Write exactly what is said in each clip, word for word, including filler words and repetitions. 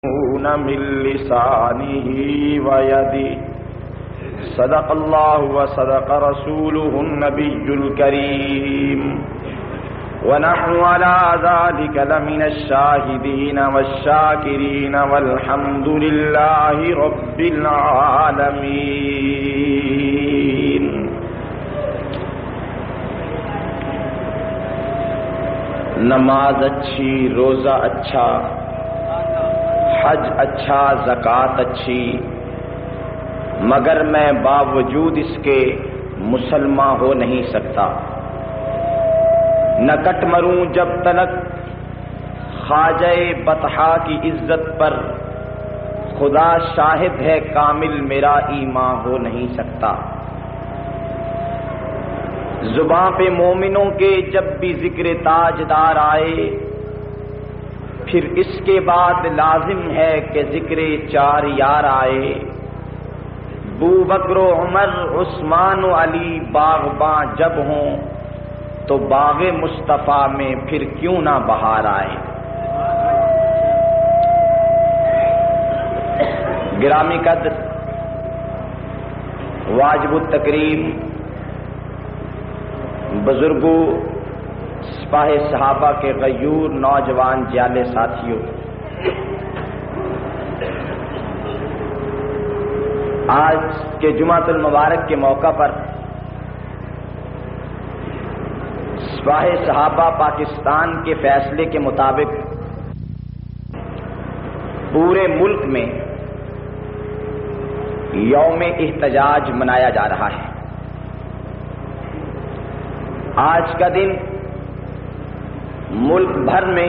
من لسانه ويده صدق الله وصدق رسوله النبي الكريم ونحن على ذلك لمن الشاهدين والشاكرين والحمد لله رب العالمين. نماز اچھی، روزہ اچھا، حج اچھا، زکوٰۃ اچھی، مگر میں باوجود اس کے مسلمان ہو نہیں سکتا. نہ کٹ مروں جب تلک خواجہ بطحا کی عزت پر، خدا شاہد ہے کامل میرا ایمان ہو نہیں سکتا. زباں پہ مومنوں کے جب بھی ذکر تاجدار آئے، پھر اس کے بعد لازم ہے کہ ذکر چار یار آئے. بو بکر و عمر، عثمان و علی باغباں جب ہوں تو باغ مصطفیٰ میں پھر کیوں نہ بہار آئے. گرامی قدر، واجب التکریم بزرگوں، سپاہ صحابہ کے غیور نوجوان جالے ساتھیوں، آج کے جمعۃ المبارک کے موقع پر سپاہ صحابہ پاکستان کے فیصلے کے مطابق پورے ملک میں یوم احتجاج منایا جا رہا ہے. آج کا دن ملک بھر میں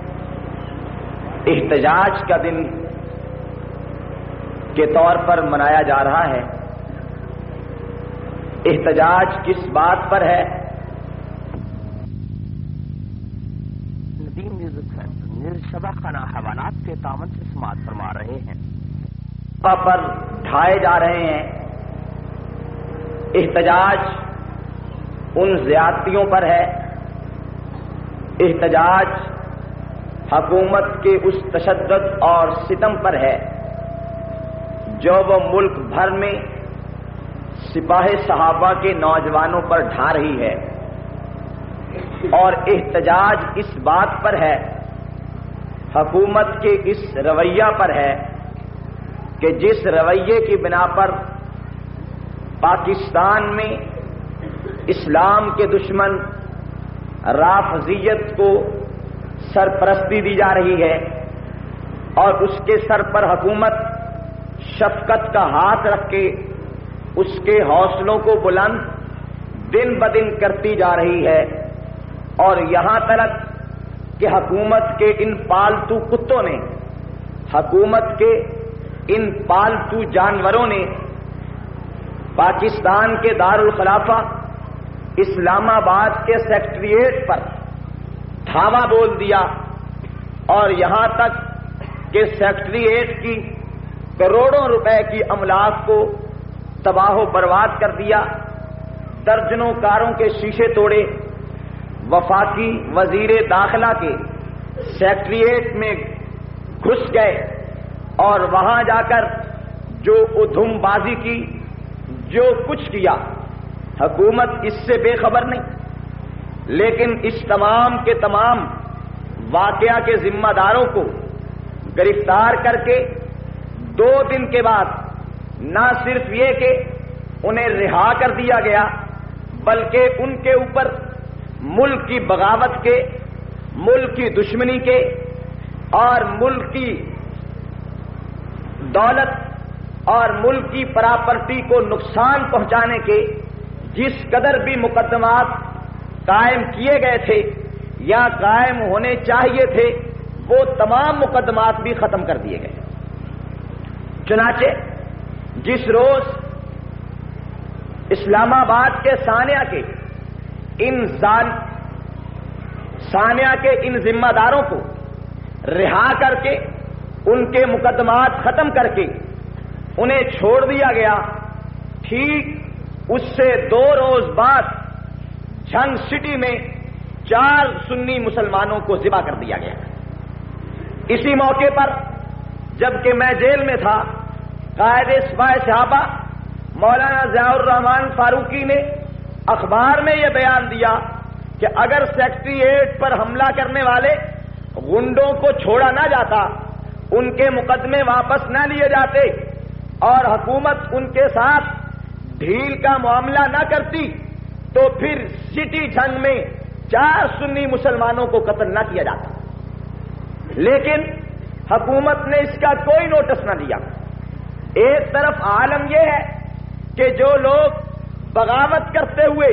احتجاج کا دن کے طور پر منایا جا رہا ہے. احتجاج کس بات پر ہے؟ ندیم میوزک سینٹر نرشبہ خانہ حوالات کے تعاون سے سماعت فرما رہے ہیں. پر ڈھائے جا رہے ہیں. احتجاج ان زیادتیوں پر ہے، احتجاج حکومت کے اس تشدد اور ستم پر ہے جو وہ ملک بھر میں سپاہ صحابہ کے نوجوانوں پر ڈھا رہی ہے. اور احتجاج اس بات پر ہے، حکومت کے اس رویہ پر ہے کہ جس رویے کی بنا پر پاکستان میں اسلام کے دشمن رافضیت کو سرپرستی دی جا رہی ہے اور اس کے سر پر حکومت شفقت کا ہاتھ رکھ کے اس کے حوصلوں کو بلند دن بدن کرتی جا رہی ہے. اور یہاں تک کہ حکومت کے ان پالتو کتوں نے، حکومت کے ان پالتو جانوروں نے پاکستان کے دارالخلافہ اسلام آباد کے سیکٹریٹ پر دھاوا بول دیا اور یہاں تک کہ سیکٹریٹ کی کروڑوں روپے کی املاک کو تباہ و برباد کر دیا. درجنوں کاروں کے شیشے توڑے. وفاقی وزیر داخلہ کے سیکٹریٹ میں گھس گئے اور وہاں جا کر جو ادھم بازی کی، جو کچھ کیا، حکومت اس سے بے خبر نہیں. لیکن اس تمام کے تمام واقعہ کے ذمہ داروں کو گرفتار کر کے دو دن کے بعد نہ صرف یہ کہ انہیں رہا کر دیا گیا، بلکہ ان کے اوپر ملک کی بغاوت کے، ملک کی دشمنی کے اور ملک کی دولت اور ملک کی پراپرٹی کو نقصان پہنچانے کے جس قدر بھی مقدمات قائم کیے گئے تھے یا قائم ہونے چاہیے تھے، وہ تمام مقدمات بھی ختم کر دیے گئے. چنانچہ جس روز اسلام آباد کے ثانیہ کے ان ثانیہ کے ان ذمہ داروں کو رہا کر کے ان کے مقدمات ختم کر کے انہیں چھوڑ دیا گیا، ٹھیک اس سے دو روز بعد جھنگ سٹی میں چار سنی مسلمانوں کو ذبح کر دیا گیا. اسی موقع پر جبکہ میں جیل میں تھا، قائد سپاہ صحابہ مولانا ضیاء الرحمان فاروقی نے اخبار میں یہ بیان دیا کہ اگر سیکریٹریٹ پر حملہ کرنے والے غنڈوں کو چھوڑا نہ جاتا، ان کے مقدمے واپس نہ لیے جاتے اور حکومت ان کے ساتھ ڈھیل کا معاملہ نہ کرتی تو پھر سٹی جنگ میں چار سنی مسلمانوں کو قتل نہ کیا جاتا. لیکن حکومت نے اس کا کوئی نوٹس نہ لیا. ایک طرف عالم یہ ہے کہ جو لوگ بغاوت کرتے ہوئے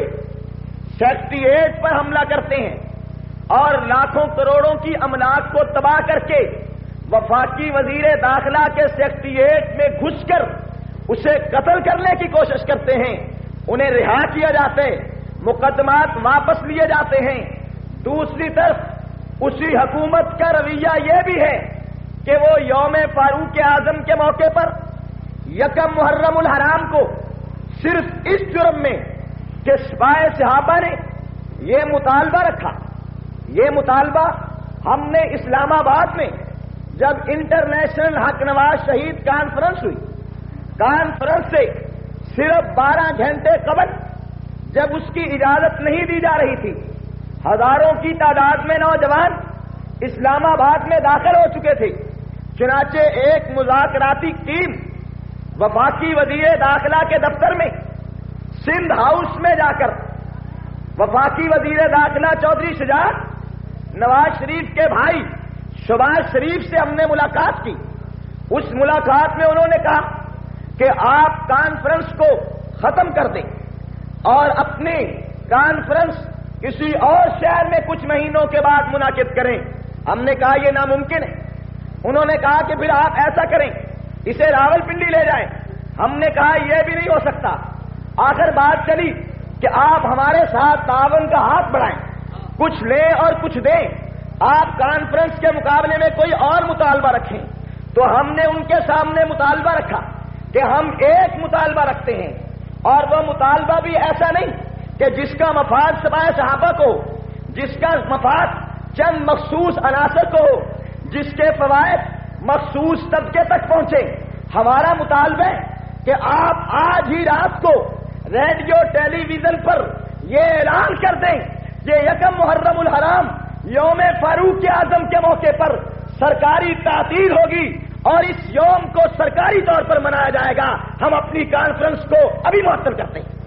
سیکریٹریٹ پر حملہ کرتے ہیں اور لاکھوں کروڑوں کی املاک کو تباہ کر کے وفاقی وزیر داخلہ کے سیکریٹریٹ میں گھس کر اسے قتل کرنے کی کوشش کرتے ہیں، انہیں رہا کیا جاتا ہے، مقدمات واپس لیے جاتے ہیں. دوسری طرف اسی حکومت کا رویہ یہ بھی ہے کہ وہ یوم فاروق اعظم کے موقع پر یکم محرم الحرام کو صرف اس جرم میں کہ سپاہ صحابہ نے یہ مطالبہ رکھا. یہ مطالبہ ہم نے اسلام آباد میں جب انٹرنیشنل حق نواز شہید کانفرنس ہوئی، کانفرنس سے صرف بارہ گھنٹے قبل جب اس کی اجازت نہیں دی جا رہی تھی، ہزاروں کی تعداد میں نوجوان اسلام آباد میں داخل ہو چکے تھے. چنانچہ ایک مذاکراتی ٹیم وفاقی وزیر داخلہ کے دفتر میں سندھ ہاؤس میں جا کر وفاقی وزیر داخلہ چودھری شجاعت نواز شریف کے بھائی شہباز شریف سے ہم نے ملاقات کی. اس ملاقات میں انہوں نے کہا کہ آپ کانفرنس کو ختم کر دیں اور اپنی کانفرنس کسی اور شہر میں کچھ مہینوں کے بعد منعقد کریں. ہم نے کہا یہ ناممکن ہے. انہوں نے کہا کہ پھر آپ ایسا کریں، اسے راول پنڈی لے جائیں. ہم نے کہا یہ بھی نہیں ہو سکتا. آخر بات چلی کہ آپ ہمارے ساتھ تعاون کا ہاتھ بڑھائیں، کچھ لیں اور کچھ دیں، آپ کانفرنس کے مقابلے میں کوئی اور مطالبہ رکھیں. تو ہم نے ان کے سامنے مطالبہ رکھا کہ ہم ایک مطالبہ رکھتے ہیں، اور وہ مطالبہ بھی ایسا نہیں کہ جس کا مفاد سپاہ صحابہ کو، جس کا مفاد چند مخصوص عناصر کو، جس کے فوائد مخصوص طبقے تک پہنچے. ہمارا مطالبہ ہے کہ آپ آج ہی رات کو ریڈیو ٹیلی ویژن پر یہ اعلان کر دیں کہ یکم محرم الحرام یوم فاروق اعظم کے موقع پر سرکاری تعطیل ہوگی اور اس یوم کو سرکاری طور پر منایا جائے گا. ہم اپنی کانفرنس کو ابھی معطل کرتے ہیں.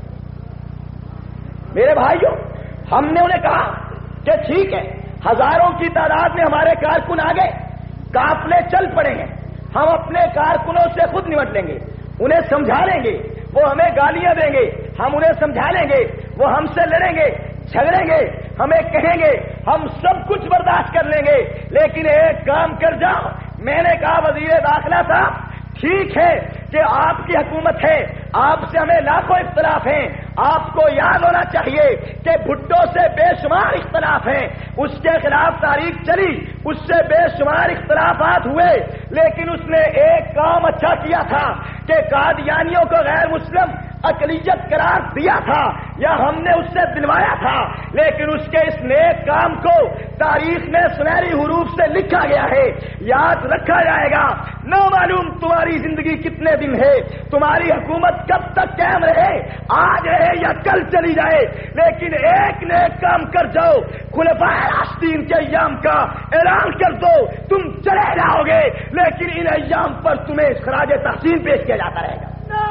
میرے بھائیوں، ہم نے انہیں کہا کہ ٹھیک ہے، ہزاروں کی تعداد میں ہمارے کارکن آ گئے، قافلے چل پڑے ہیں، ہم اپنے کارکنوں سے خود نمٹ لیں گے، انہیں سمجھا لیں گے، وہ ہمیں گالیاں دیں گے، ہم انہیں سمجھا لیں گے، وہ ہم سے لڑیں گے، جھگڑیں گے، ہمیں کہیں گے، ہم سب کچھ برداشت کر لیں گے، لیکن ایک کام کر جاؤ. میں نے کہا وزیر داخلہ صاحب ٹھیک ہے کہ آپ کی حکومت ہے، آپ سے ہمیں لاکھوں اختلاف ہیں، آپ کو یاد ہونا چاہیے کہ بھٹو سے بے شمار اختلاف ہیں، اس کے خلاف تاریخ چلی، اس سے بے شمار اختلافات ہوئے، لیکن اس نے ایک کام اچھا کیا تھا کہ قادیانیوں کو غیر مسلم اقلیت قرار دیا تھا، یا ہم نے اس سے دلوایا تھا، لیکن اس کے اس نیک کام کو تاریخ میں سنہری حروف سے لکھا گیا ہے، یاد رکھا جائے گا. نہ معلوم تمہاری زندگی کتنے دن ہے، تمہاری حکومت کب تک قائم رہے، آج رہے یا کل چلی جائے، لیکن ایک نیک کام کر جاؤ، خلفائے راشدین کے ایام کا اعلان کر دو، تم چلے جاؤ گے، لیکن ان ایام پر تمہیں خراج تحسین پیش کیا جاتا رہے گا.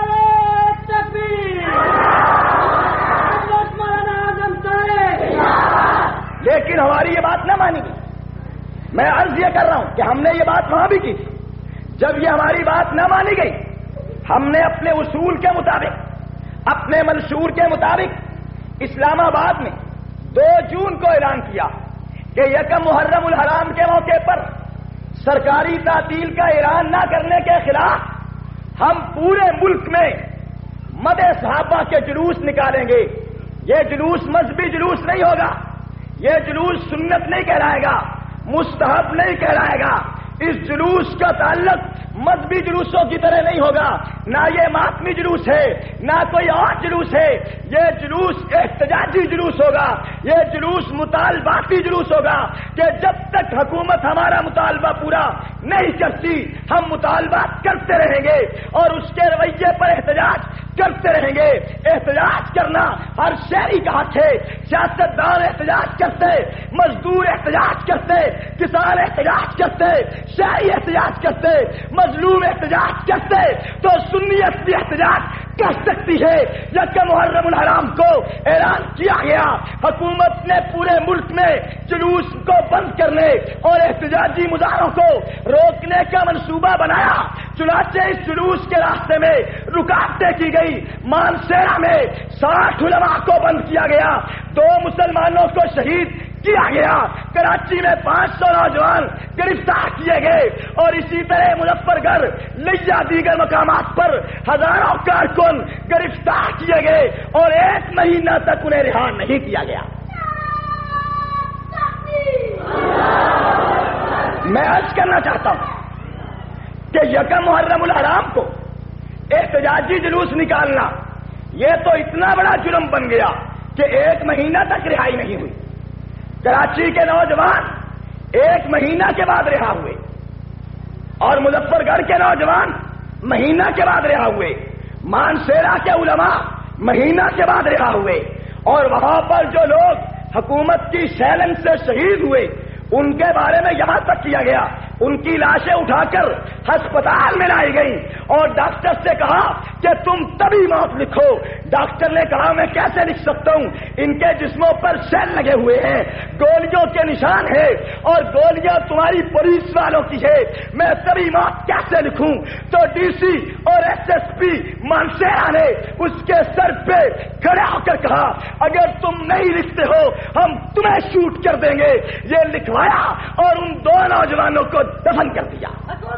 لیکن ہماری یہ بات نہ مانی گئی. میں عرض یہ کر رہا ہوں کہ ہم نے یہ بات وہاں بھی کی تھی. جب یہ ہماری بات نہ مانی گئی، ہم نے اپنے اصول کے مطابق، اپنے منشور کے مطابق اسلام آباد میں دو جون کو اعلان کیا کہ یکم محرم الحرام کے موقع پر سرکاری تعطیل کا اعلان نہ کرنے کے خلاف ہم پورے ملک میں مد صحابہ کے جلوس نکالیں گے. یہ جلوس مذہبی جلوس نہیں ہوگا، یہ جلوس سنت نہیں کہلائے گا، مستحب نہیں کہلائے گا. اس جلوس کا تعلق مذہبی جلوسوں کی طرح نہیں ہوگا، نہ یہ ماتمی جلوس ہے، نہ کوئی اور جلوس ہے، یہ جلوس احتجاجی جلوس ہوگا، یہ جلوس مطالباتی جلوس ہوگا کہ جب تک حکومت ہمارا مطالبہ پورا نہیں کرتی ہم مطالبات کرتے رہیں گے اور اس کے رویے پر احتجاج کرتے رہیں گے۔ احتجاج کرنا ہر شہری کا حق ہے، سیاستدان احتجاج کرتے، مزدور احتجاج کرتے، کسان احتجاج کرتے، شہری احتجاج کرتے، مظلوم احتجاج کرتے، تو سنیت بھی احتجاج کر سکتی ہے۔ یکم محرم الحرام کو اعلان کیا گیا، حکومت نے پورے ملک میں جلوس کو بند کرنے اور احتجاجی مظاہروں کو روکنے کا منصوبہ بنایا، چنانچہ اس جلوس کے راستے میں رکاوٹیں کی گئی۔ مانسیرا میں ساٹھ علماء کو بند کیا گیا، دو مسلمانوں کو شہید کیا گیا، کراچی میں پانچ سو نوجوان گرفتار کیے گئے، اور اسی طرح مظفر گڑھ، لیا دیگر مقامات پر ہزاروں کارکن گرفتار کیے گئے اور ایک مہینہ تک انہیں رہا نہیں کیا گیا۔ میں عرض کرنا چاہتا ہوں کہ یکم محرم الحرام کو احتجاجی جلوس نکالنا یہ تو اتنا بڑا جرم بن گیا کہ ایک مہینہ تک رہائی نہیں ہوئی۔ کراچی کے نوجوان ایک مہینہ کے بعد رہا ہوئے اور مظفر گڑھ کے نوجوان مہینہ کے بعد رہا ہوئے، مانسیرا کے علماء مہینہ کے بعد رہا ہوئے، اور وہاں پر جو لوگ حکومت کی سیلن سے شہید ہوئے ان کے بارے میں یہاں تک کیا گیا ان کی لاشیں اٹھا کر ہسپتال میں لائی گئی اور ڈاکٹر سے کہا کہ تم تبھی موت لکھو۔ ڈاکٹر نے کہا میں کیسے لکھ سکتا ہوں، ان کے جسموں پر سیل لگے ہوئے ہیں، گولیوں کے نشان ہے اور گولیاں تمہاری پولیس والوں کی ہے، میں تبھی موت کیسے لکھوں؟ تو ڈی سی اور ایس ایس پی مانسیرا نے اس کے سر پہ کھڑے ہو کر کہا اگر تم نہیں لکھتے ہو ہم تمہیں شوٹ کر دیں گے۔ یہ لکھوایا اور ان دو نوجوانوں کو دفن کر دیا۔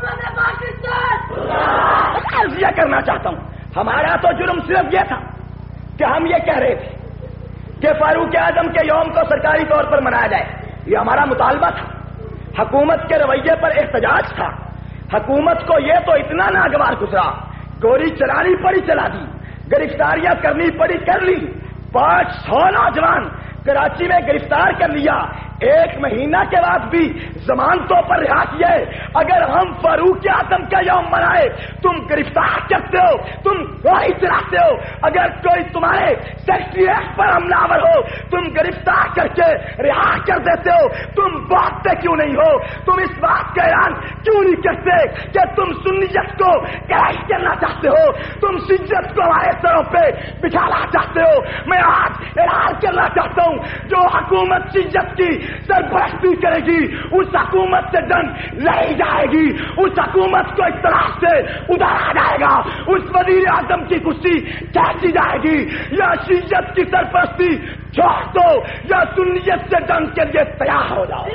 عرض یہ کرنا چاہتا ہوں ہمارا تو جرم صرف یہ تھا کہ ہم یہ کہہ رہے تھے کہ فاروق اعظم کے یوم کو سرکاری طور پر منایا جائے، یہ ہمارا مطالبہ تھا، حکومت کے رویے پر احتجاج تھا۔ حکومت کو یہ تو اتنا ناگوار گزرا، گولی چلانی پڑی چلا دی، گرفتاریاں کرنی پڑی کر لی، پانچ سو نوجوان کراچی میں گرفتار کر لیا، ایک مہینہ کے بعد بھی ضمانتوں پر رہا کیے۔ اگر ہم فاروق اعظم کا یوم منائے تم گرفتار کرتے ہو، تم گولی چلاتے ہو، اگر کوئی تمہارے سیکریٹریٹ پر حملہ آور ہو تم گرفتار کر کے رہا کر دیتے ہو، تم بولتے کیوں نہیں ہو؟ تم اس بات کا اعلان کیوں نہیں کرتے کہ تم سنیت کو کریش کرنا چاہتے ہو، تم شدت کو ہمارے سروں پہ بٹھانا چاہتے ہو؟ میں آج اعلان کرنا چاہتا ہوں جو حکومت شدت کی سرپرستی کرے گی اس حکومت سے جنگ لڑی جائے گی، اس حکومت کو اس طرح سے اتارا جائے گا، اس وزیر اعظم کی کرسی کھینچی جائے گی، یا شیعت کی سرپرستی چھوڑ دو یا سنیت سے جنگ کے لیے تیار ہو جاؤ۔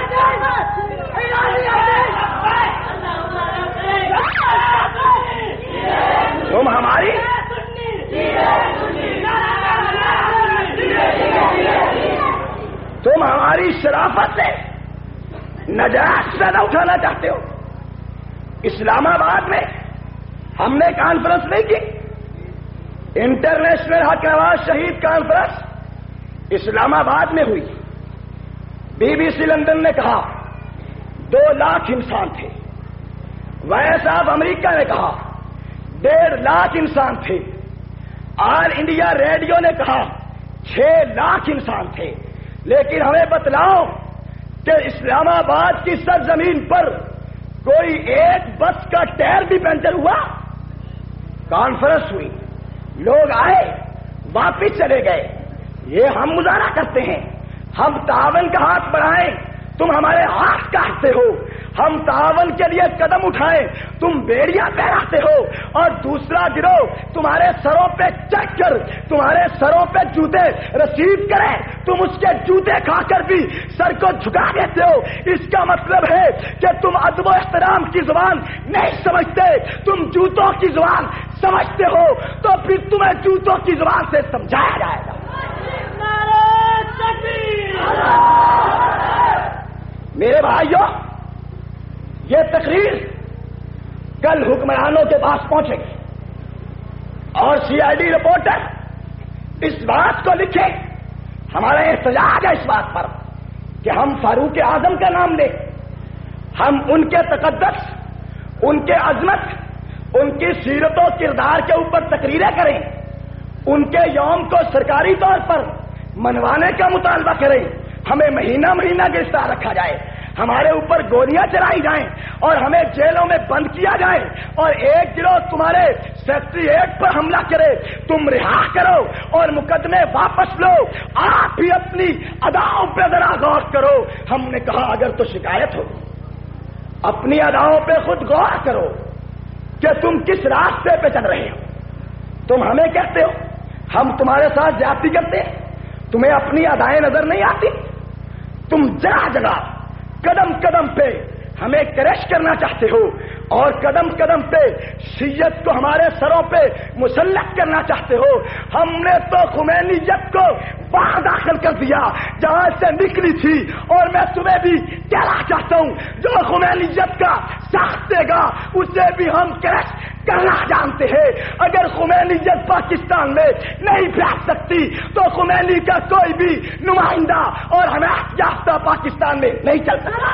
تم ہماری تم ہماری شرافت سے نجات فائدہ اٹھانا چاہتے ہو۔ اسلام آباد میں ہم نے کانفرنس نہیں کی، انٹرنیشنل حق نواز شہید کانفرنس اسلام آباد میں ہوئی۔ بی بی سی لندن نے کہا دو لاکھ انسان تھے، وائس آف امریکہ نے کہا ڈیڑھ لاکھ انسان تھے، آل انڈیا ریڈیو نے کہا چھ لاکھ انسان تھے، لیکن ہمیں بتلاؤ کہ اسلام آباد کی سرزمین پر کوئی ایک بس کا ٹائر بھی پنچر ہوا؟ کانفرنس ہوئی، لوگ آئے واپس چلے گئے۔ یہ ہم مظاہرہ کرتے ہیں، ہم تعاون کا ہاتھ بڑھائیں تم ہمارے ہاتھ کاٹتے ہو، ہم تعاون کے لیے قدم اٹھائیں تم بیڑیاں پہراتے ہو، اور دوسرا گروہ تمہارے سروں پہ چڑھ کر تمہارے سروں پہ جوتے رسید کرے، تم اس کے جوتے کھا کر بھی سر کو جھکا دیتے ہو۔ اس کا مطلب ہے کہ تم ادب و احترام کی زبان نہیں سمجھتے، تم جوتوں کی زبان سمجھتے ہو، تو پھر تمہیں جوتوں کی زبان سے سمجھایا جائے گا۔ میرے بھائیوں، یہ تقریر کل حکمرانوں کے پاس پہنچیں گے اور سی آئی ڈی رپورٹر اس بات کو لکھے، ہمارا احتجاج ہے اس بات پر کہ ہم فاروق اعظم کا نام لیں، ہم ان کے تقدس، ان کے عظمت، ان کی سیرت و کردار کے اوپر تقریریں کریں، ان کے یوم کو سرکاری طور پر منوانے کا مطالبہ کریں، ہمیں مہینہ مہینہ گرفتار رکھا جائے، ہمارے اوپر گولیاں چلائی جائیں اور ہمیں جیلوں میں بند کیا جائے، اور ایک گروہ تمہارے سیکریٹریٹ پر حملہ کرے، تم رہا کرو اور مقدمے واپس لو۔ آپ بھی اپنی اداؤں پہ ذرا غور کرو۔ ہم نے کہا اگر تو شکایت ہو، اپنی اداؤں پہ خود غور کرو کہ تم کس راستے پہ چل رہے ہو۔ تم ہمیں کہتے ہو ہم تمہارے ساتھ زیادتی کرتے ہیں، تمہیں اپنی ادائیں نظر نہیں آتی؟ تم جگہ جگہ قدم قدم پہ ہمیں کریش کرنا چاہتے ہو اور قدم قدم پہ شیعت کو ہمارے سروں پہ مسلط کرنا چاہتے ہو۔ ہم نے تو خمینیت کو وہاں داخل کر دیا جہاں سے نکلی تھی، اور میں تمہیں بھی کہنا چاہتا ہوں جو خمینیت کا ساتھ دے گا اسے بھی ہم کریش کرنا جانتے ہیں۔ اگر خمینیت پاکستان میں نہیں پھیل سکتی تو خمینی کا کوئی بھی نمائندہ اور حمایت یافتہ پاکستان میں نہیں چل سکتا۔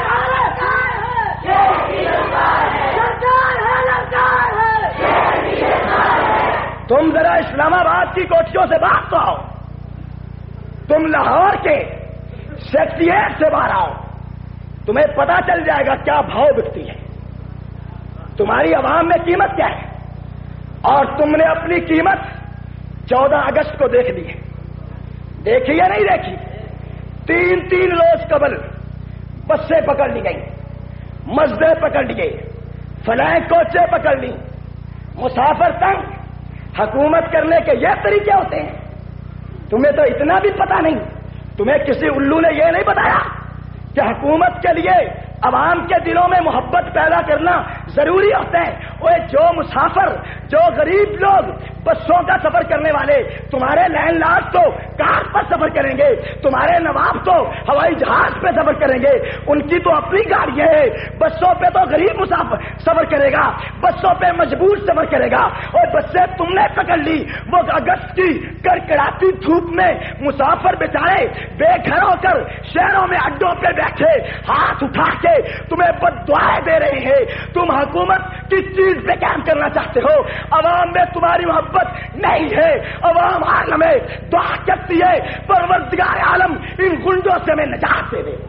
تم ذرا اسلام آباد کی کوٹھیوں سے باہر تو آؤ، تم لاہور کے سیکریٹریٹ سے باہر آؤ، تمہیں پتا چل جائے گا کیا بھاؤ بکتی ہے، تمہاری عوام میں قیمت کیا ہے، اور تم نے اپنی قیمت چودہ اگست کو دیکھ لی ہے۔ دیکھی یا نہیں دیکھی؟ تین تین روز قبل بسیں پکڑ لی گئی، مسجدیں پکڑ لی گئی، فلائیں کوچیں پکڑ لی، مسافر تنگ۔ حکومت کرنے کے یہ طریقے ہوتے ہیں؟ تمہیں تو اتنا بھی پتا نہیں، تمہیں کسی الو نے یہ نہیں بتایا کہ حکومت کے لیے عوام کے دلوں میں محبت پیدا کرنا ضروری ہوتا ہے۔ وہ جو مسافر، جو غریب لوگ بسوں کا سفر کرنے والے، تمہارے لینڈ لارڈ تو کار پر سفر کریں گے، تمہارے نواب تو ہوائی جہاز پہ سفر کریں گے، ان کی تو اپنی گاڑیاں ہیں۔ بسوں پہ تو غریب مسافر سفر کرے گا، بسوں پہ مجبور سفر کرے گا، اور بسیں تم نے پکڑ لی۔ وہ اگست کی کڑکڑاتی دھوپ میں مسافر بیچارے بے گھر ہو کر شہروں میں اڈوں پہ بیٹھے ہاتھ اٹھا کے تمہیں بد دعائیں دے رہے ہیں۔ تم حکومت کس چیز پہ کام کرنا چاہتے ہو؟ عوام میں تمہاری محبت نہیں ہے، عوام عالم میں دعا کرتی ہے پروردگار عالم ان گنڈوں سے میں نجات دے دے۔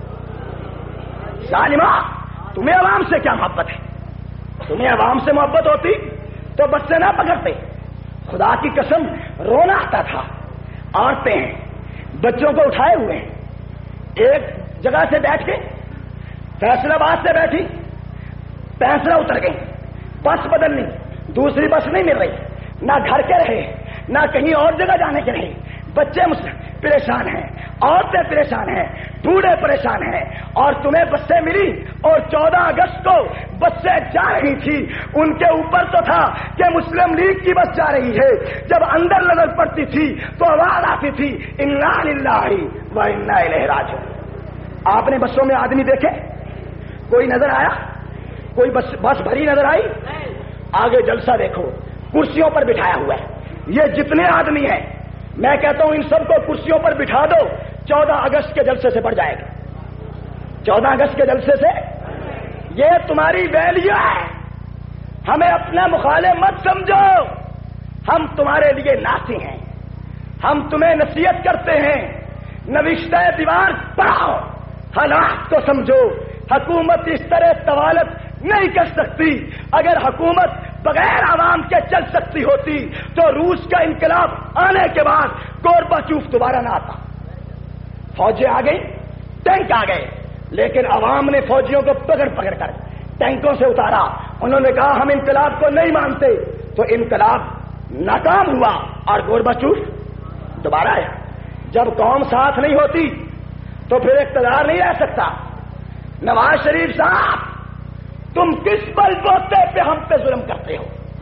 ظالمہ، تمہیں عوام سے کیا محبت ہے؟ تمہیں عوام سے محبت ہوتی تو بس سے نہ پکڑتے۔ خدا کی قسم رونا آتا تھا۔ عورتیں ہیں، بچوں کو اٹھائے ہوئے ہیں، ایک جگہ سے بیٹھ کے فیصلہ آباد سے بیٹھی، فیصلہ اتر گئی، بس بدلنی، دوسری بس نہیں مل رہی، نہ گھر کے رہے نہ کہیں اور جگہ جانے کے رہے، بچے پریشان ہیں، عورتیں پریشان ہیں، بوڑھے پریشان ہیں، اور تمہیں بسیں ملی اور چودہ اگست کو بسیں جا رہی تھی، ان کے اوپر تو تھا کہ مسلم لیگ کی بس جا رہی ہے، جب اندر نظر پڑتی تھی تو آواز آتی تھی انا للہ و انا الیہ راجعون۔ آپ نے بسوں میں آدمی دیکھے؟ کوئی نظر آیا؟ کوئی بس بس بھری نظر آئی؟ آگے جلسہ دیکھو، کرسیوں پر بٹھایا ہوا ہے، یہ جتنے آدمی ہیں میں کہتا ہوں ان سب کو کرسیوں پر بٹھا دو، چودہ اگست کے جلسے سے بڑھ جائے گا۔ چودہ اگست کے جلسے سے یہ تمہاری ویلیو ہے، ہمیں اپنا مخالف مت سمجھو، ہم تمہارے لیے ناصح ہیں، ہم تمہیں نصیحت کرتے ہیں، نوشتہ دیوار پڑھاؤ، حالات کو سمجھو۔ حکومت اس طرح طوالت نہیں کر سکتی۔ اگر حکومت بغیر عوام کے چل سکتی ہوتی تو روس کا انقلاب آنے کے بعد گورباچوف دوبارہ نہ آتا۔ فوجیں آ گئی، ٹینک آ گئے، لیکن عوام نے فوجیوں کو پکڑ پکڑ کر ٹینکوں سے اتارا۔ انہوں نے کہا ہم انقلاب کو نہیں مانتے، تو انقلاب ناکام ہوا اور گورباچوف دوبارہ آیا۔ جب قوم ساتھ نہیں ہوتی تو پھر اقتدار نہیں رہ سکتا۔ نواز شریف صاحب، تم کس بل بوتے پہ ہم پہ ظلم کرتے ہو؟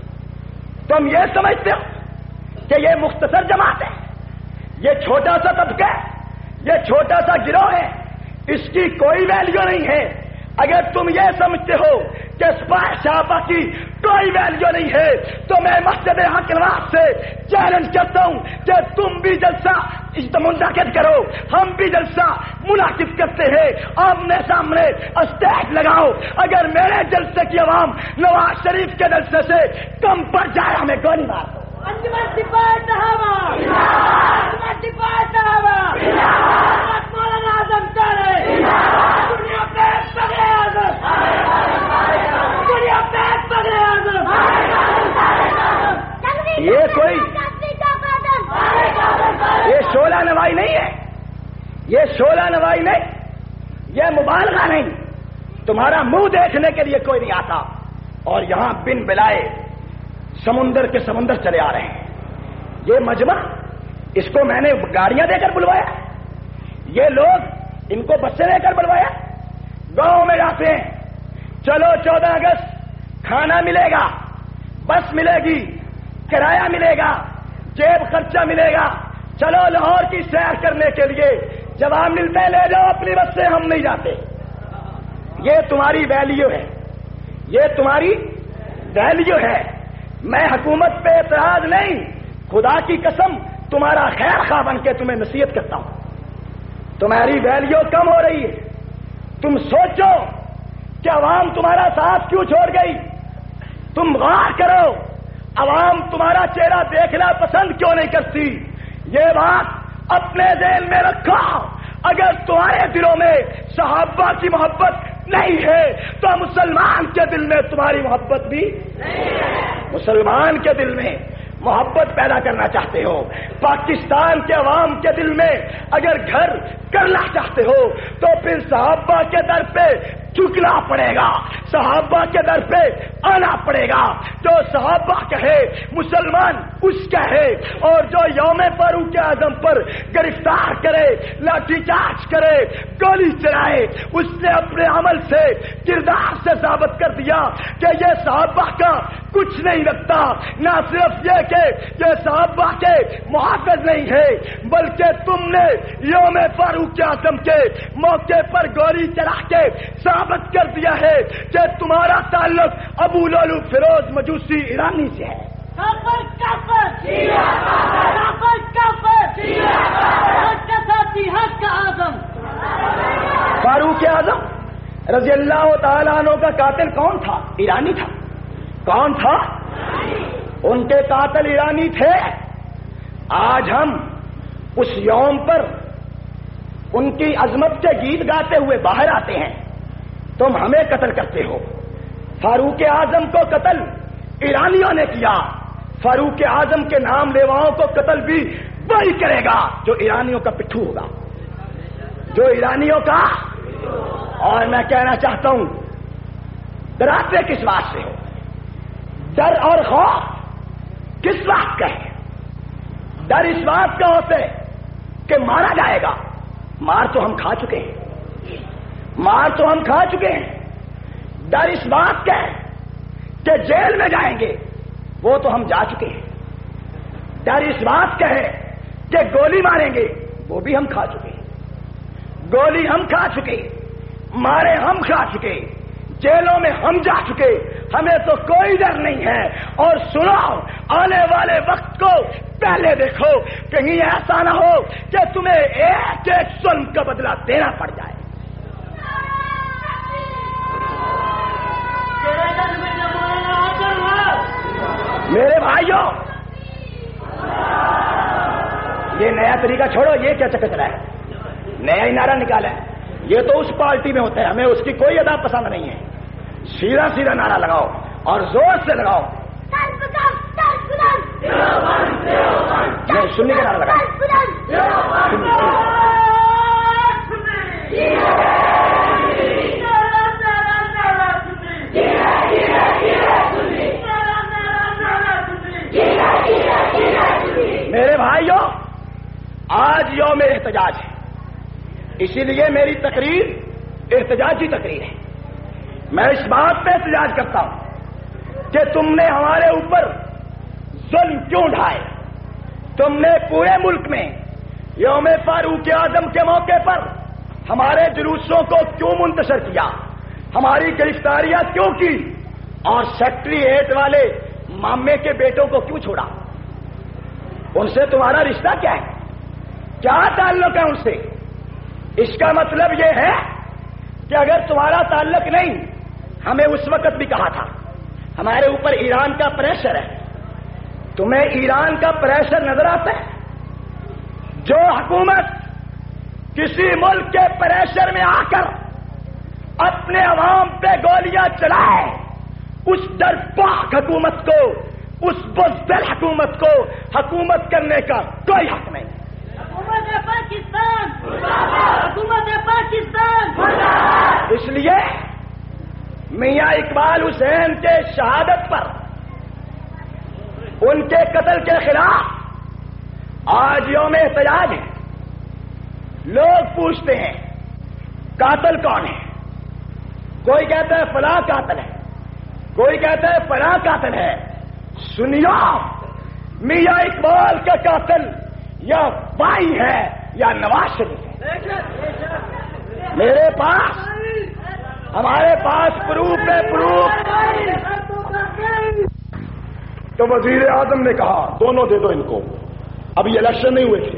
تم یہ سمجھتے ہو کہ یہ مختصر جماعت ہے، یہ چھوٹا سا طبقہ ہے، یہ چھوٹا سا گروہ ہے، اس کی کوئی ویلیو نہیں ہے۔ اگر تم یہ سمجھتے ہو کہ صحابہ کی کوئی ویلیو نہیں ہے، تو میں مسجد حق نواز سے چیلنج کرتا ہوں کہ تم بھی جلسہ منعقد کرو، ہم بھی جلسہ منعقد کرتے ہیں، آمنے سامنے اسٹیج لگاؤ، اگر میرے جلسے کی عوام نواز شریف کے جلسے سے کم پڑ جائے ہمیں گولی مار دو۔ یہ کوئی یہ شعلہ نوائی نہیں ہے، یہ شعلہ نوائی نہیں، یہ مبالغہ نہیں، تمہارا منہ دیکھنے کے لیے کوئی نہیں آتا، اور یہاں بن بلائے سمندر کے سمندر چلے آ رہے ہیں۔ یہ مجمع، اس کو میں نے گاڑیاں دے کر بلوایا، یہ لوگ ان کو بسیں دے کر بلوایا، گاؤں میں جاتے ہیں، چلو چودہ اگست کھانا ملے گا، بس ملے گی، کرایہ ملے گا، جیب خرچہ ملے گا، چلو لاہور کی سیر کرنے کے لیے جواب ملتا ہے، لے جاؤ اپنی بس سے، ہم نہیں جاتے۔ یہ تمہاری ویلیو ہے، یہ تمہاری ویلیو ہے۔ میں حکومت پہ اعتراض نہیں، خدا کی قسم تمہارا خیر خواہ بن کے تمہیں نصیحت کرتا ہوں، تمہاری ویلیو کم ہو رہی ہے۔ تم سوچو کہ عوام تمہارا ساتھ کیوں چھوڑ گئی، تم غور کرو، عوام تمہارا چہرہ دیکھنا پسند کیوں نہیں کرتی، یہ بات اپنے ذہن میں رکھو۔ اگر تمہارے دلوں میں صحابہ کی محبت نہیں ہے تو مسلمان کے دل میں تمہاری محبت بھی نہیں ہے۔ مسلمان کے دل میں محبت پیدا کرنا چاہتے ہو، پاکستان کے عوام کے دل میں اگر گھر کرنا چاہتے ہو تو پھر صحابہ کے در پہ جھکنا پڑے گا، صحابہ کے در پہ آنا پڑے گا۔ جو صحابہ کہے مسلمان اس کا ہے، اور جو یوم فاروق اعظم پر گرفتار کرے، لاٹھی چارج کرے، گولی چلائے، اس نے اپنے عمل سے، کردار سے ثابت کر دیا کہ یہ صحابہ کا کچھ نہیں رکھتا۔ نہ صرف یہ کہ یہ صحابہ کے محافظ نہیں ہے، بلکہ تم نے یوم فاروق اعظم کے موقع پر گولی چلا کے ثابت کر دیا ہے کہ تمہارا تعلق ابو لولو فیروز مجوسی ایرانی سے ہے۔ کافر کافر کافر کافر حق کا ساتھی، حق کا اعظم۔ فاروق اعظم رضی اللہ تعالیٰ عنہ کا قاتل کون تھا؟ ایرانی تھا۔ کون تھا؟ ان کے قاتل ایرانی تھے۔ آج ہم اس یوم پر ان کی عظمت کے گیت گاتے ہوئے باہر آتے ہیں، تم ہمیں قتل کرتے ہو۔ فاروق اعظم کو قتل ایرانیوں نے کیا، فاروق اعظم کے نام لیواؤں کو قتل بھی وہی کرے گا جو ایرانیوں کا پٹھو ہوگا، جو ایرانیوں کا۔ اور میں کہنا چاہتا ہوں، ڈراتے کس بات سے ہو؟ ڈر اور خوف کس بات کا ہے؟ ڈر اس بات کا ہوتا ہے کہ مارا جائے گا، مار تو ہم کھا چکے ہیں، مار تو ہم کھا چکے ہیں۔ ڈر اس بات کا ہے کہ جیل میں جائیں گے، وہ تو ہم جا چکے ہیں۔ ڈر اس بات کا ہے کہ گولی ماریں گے، وہ بھی ہم کھا چکے ہیں۔ گولی ہم کھا چکے، مارے ہم کھا چکے، جیلوں میں ہم جا چکے، ہمیں تو کوئی ڈر نہیں ہے۔ اور سنو، آنے والے وقت کو پہلے دیکھو، کہیں ایسا نہ ہو کہ تمہیں ایک ایک ظلم کا بدلہ دینا پڑ جائے۔ میرے بھائیوں، یہ نیا طریقہ چھوڑو، یہ کیا چکر چلا ہے؟ نیا ہی نعرہ نکالا ہے، یہ تو اس پارٹی میں ہوتا ہے، ہمیں اس کی کوئی ادا پسند نہیں ہے۔ سیدھا سیدھا نعرہ لگاؤ اور زور سے لگاؤ۔ نہیں، سننے کا نعرہ لگاؤ۔ میرے بھائیوں، آج یوم احتجاج ہے، اسی لیے میری تقریر احتجاجی تقریر ہے۔ میں اس بات پہ احتجاج کرتا ہوں کہ تم نے ہمارے اوپر ظلم کیوں ڈھائے؟ تم نے پورے ملک میں یوم فاروق اعظم کے موقع پر ہمارے جلوسوں کو کیوں منتشر کیا؟ ہماری گرفتاریاں کیوں کی اور سیکٹریٹ والے مامے کے بیٹوں کو کیوں چھوڑا؟ ان سے تمہارا رشتہ کیا ہے؟ کیا تعلق ہے ان سے؟ اس کا مطلب یہ ہے کہ اگر تمہارا تعلق نہیں، ہمیں اس وقت بھی کہا تھا ہمارے اوپر ایران کا پریشر ہے، تمہیں ایران کا پریشر نظر آتا ہے؟ جو حکومت کسی ملک کے پریشر میں آ کر اپنے عوام پہ گولیاں چلائے، اس ڈرپوک حکومت کو، اس بزدل حکومت کو حکومت کرنے کا کوئی حق نہیں۔ حکومت پاکستان، حکومت پاکستان۔ اس لیے میاں اقبال حسین کے شہادت پر، ان کے قتل کے خلاف آج یوم احتجاج ہے۔ لوگ پوچھتے ہیں قاتل کون ہے؟ کوئی کہتا ہے فلاں قاتل ہے، کوئی کہتا ہے فلاں قاتل ہے۔ سنیو، میاں اقبال کا قاتل یا بائی ہے یا نواز شریف ہے۔ میرے پاس، ہمارے پاس پروف ہے، پروف۔ تو وزیر اعظم نے کہا دونوں دے دو ان کو۔ ابھی الیکشن نہیں ہوئے تھے،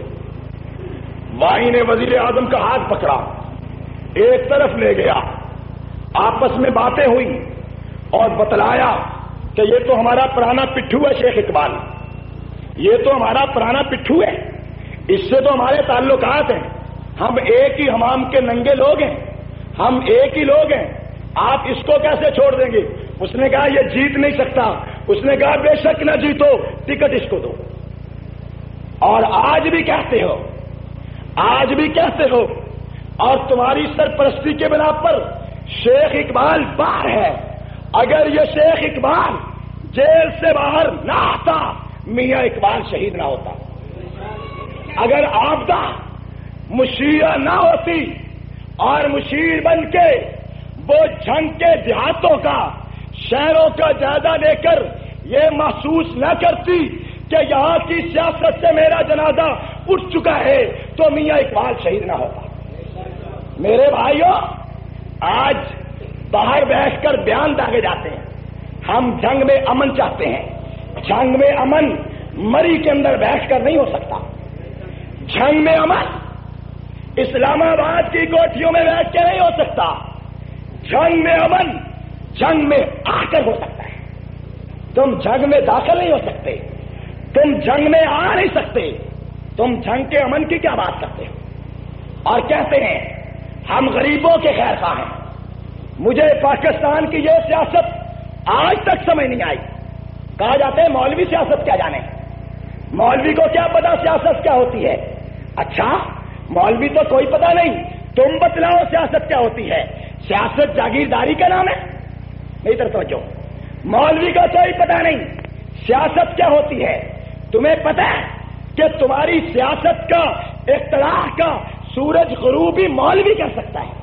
بائی نے وزیر اعظم کا ہاتھ پکڑا، ایک طرف لے گیا، آپس میں باتیں ہوئی اور بتلایا کہ یہ تو ہمارا پرانا پٹھو ہے شیخ اقبال، یہ تو ہمارا پرانا پٹھو ہے، اس سے تو ہمارے تعلقات ہیں، ہم ایک ہی حمام کے ننگے لوگ ہیں، ہم ایک ہی لوگ ہیں، آپ اس کو کیسے چھوڑ دیں گے؟ اس نے کہا یہ جیت نہیں سکتا۔ اس نے کہا بے شک نہ جیتو، ٹکٹ اس کو دو۔ اور آج بھی کہتے ہو، آج بھی کہتے ہو، اور تمہاری سرپرستی کے بنا پر شیخ اقبال باہر ہے۔ اگر یہ شیخ اقبال جیل سے باہر نہ آتا، میاں اقبال شہید نہ ہوتا۔ اگر آپدہ مشیرہ نہ ہوتی اور مشیر بن کے وہ جنگ کے دیہاتوں کا، شہروں کا جائزہ لے کر یہ محسوس نہ کرتی کہ یہاں کی سیاست سے میرا جنازہ اٹھ چکا ہے، تو میاں اقبال شہید نہ ہوتا۔ میرے بھائیوں، آج باہر بیٹھ کر بیان داغے جاتے ہیں، ہم جنگ میں امن چاہتے ہیں۔ جنگ میں امن مری کے اندر بیٹھ کر نہیں ہو سکتا۔ جنگ میں امن اسلام آباد کی کوٹھیوں میں بیٹھ کے نہیں ہو سکتا۔ جنگ میں امن جنگ میں آ کر ہو سکتا ہے۔ تم جنگ میں داخل نہیں ہو سکتے، تم جنگ میں آ نہیں سکتے، تم جنگ کے امن کی کیا بات کرتے ہو؟ اور کہتے ہیں ہم غریبوں کے خیر خواہ ہیں۔ مجھے پاکستان کی یہ سیاست آج تک سمجھ نہیں آئی۔ کہا جاتا ہے مولوی سیاست کیا جانے، مولوی کو کیا پتا سیاست کیا ہوتی ہے؟ اچھا، مولوی تو کوئی پتا نہیں، تم بتلاؤ سیاست کیا ہوتی ہے؟ سیاست جاگیرداری کا نام ہے؟ نہیں طرف توجہ، مولوی کو کوئی پتا نہیں سیاست کیا ہوتی ہے۔ تمہیں پتا ہے کہ تمہاری سیاست کا اختراع کا سورج غروب ہی مولوی کر سکتا ہے؟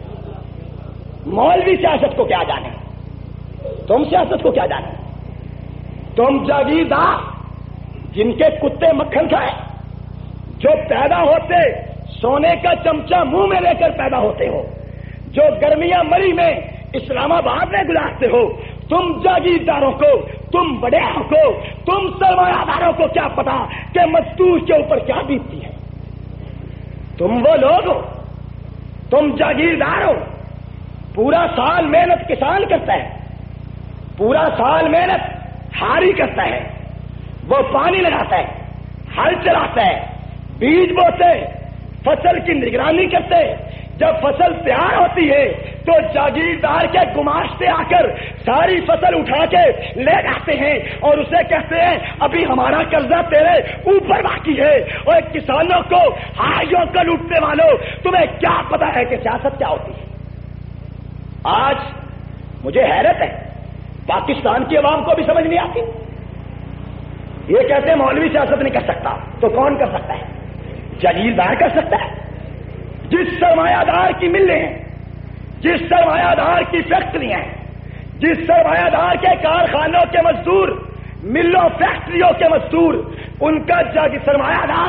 مولوی سیاست کو کیا جانے، تم سیاست کو کیا جانے؟ تم جاگیردار جن کے کتے مکھن کھائے، جو پیدا ہوتے سونے کا چمچہ منہ میں لے کر پیدا ہوتے ہو، جو گرمیاں مری میں اسلام آباد میں گزارتے ہو، تم جاگیرداروں کو، تم بڑیوں کو، تم سرمایہ داروں کو کیا پتا کہ مزدور کے اوپر کیا بیتتی ہے؟ تم وہ لوگ ہو، تم جاگیردار ہو۔ پورا سال محنت کسان کرتا ہے، پورا سال محنت ہاری کرتا ہے، وہ پانی لگاتا ہے، ہل چلاتا ہے، بیج بوتے، فصل کی نگرانی کرتے۔ جب فصل تیار ہوتی ہے تو جاگیردار کے گماشتے آ کر ساری فصل اٹھا کے لے جاتے ہیں اور اسے کہتے ہیں ابھی ہمارا قرضہ تیرے اوپر باقی ہے۔ اور کسانوں کو ہائیوں کا لوٹنے والوں، تمہیں کیا پتا ہے کہ سیاست کیا ہوتی ہے؟ آج مجھے حیرت ہے، پاکستان کی عوام کو بھی سمجھ نہیں آتی۔ یہ کہتے ہیں مولوی سیاست نہیں کر سکتا، تو کون کر سکتا ہے؟ جاگیردار کر سکتا ہے۔ جس سرمایہ دار کی ملیں ہیں، جس سرمایہ دار کی فیکٹریاں ہیں، جس سرمایہ دار کے کارخانوں کے مزدور، ملوں فیکٹریوں کے مزدور، ان کا جاگ سرمایہ دار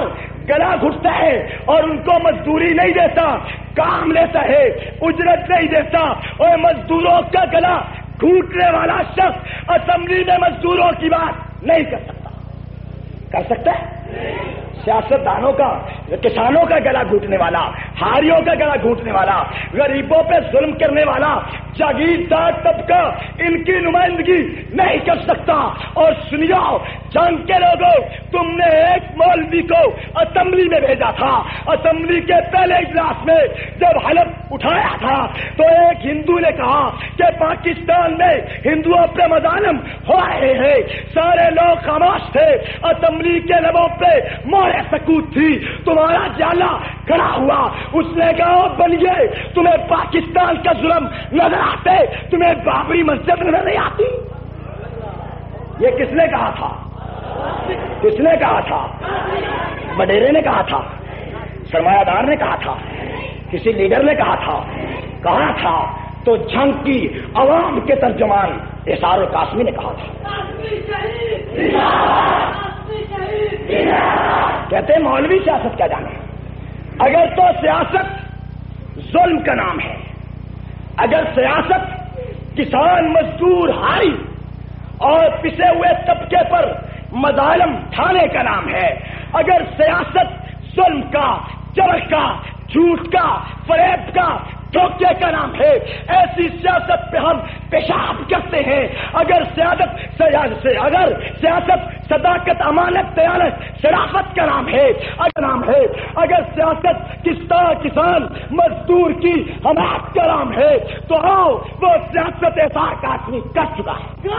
گلا گھٹتا ہے اور ان کو مزدوری نہیں دیتا، کام لیتا ہے، اجرت نہیں دیتا، اور مزدوروں کا گلا گھونٹنے والا شخص اسمبلی میں مزدوروں کی بات نہیں کر سکتا۔ کر سکتا ہے؟ سیاست دانوں کا، کسانوں کا گلا گھونٹنے والا، ہاریوں کا گلا گھونٹنے والا، غریبوں پہ ظلم کرنے والا جاگیردار طبقہ ان کی نمائندگی نہیں کر سکتا۔ اور سنیو جنگ کے لوگوں، تم نے ایک مولوی کو اسمبلی میں بھیجا تھا۔ اسمبلی کے پہلے اجلاس میں جب حلف اٹھایا تھا تو ایک ہندو نے کہا کہ پاکستان میں ہندوؤں پہ مظالم ہو رہے ہیں، سارے لوگ خاموش تھے، اسمبلی کے لبوں پہ مورے سکوت تھی، تمہارا جالا کھڑا ہوا۔ اس نے کہا بنیے، تمہیں پاکستان کا ظلم نظر آتے، تمہیں بابری مسجد نظر نہیں آتی؟ یہ کس نے کہا تھا؟ کس نے کہا تھا؟ وڈیرے نے کہا تھا؟ سرمایہ دار نے کہا تھا؟ کسی لیڈر نے کہا تھا؟ کہا تھا تو جنگ کی عوام کے ترجمان احسار القاسمی نے کہا تھا۔ کہتے ہیں مولوی سیاست کیا جانے، اگر تو سیاست ظلم کا نام ہے، اگر سیاست کسان مزدور ہاری اور پسے ہوئے طبقے پر مظالم ٹھانے کا نام ہے، اگر سیاست ظلم کا، جبر کا، جھوٹ کا، فریب کا، دھوکے کا نام ہے، ایسی سیاست پہ ہم پیشاب کرتے ہیں۔ اگر سیاست اگر سیاست صداقت، امانت، دیانت، شرافت کا نام ہے، اگر نام ہے اگر سیاست کستا کسان مزدور کی حمایت کا نام ہے تو آؤ وہ سیاست احسار قاسمی کر چکا ہے۔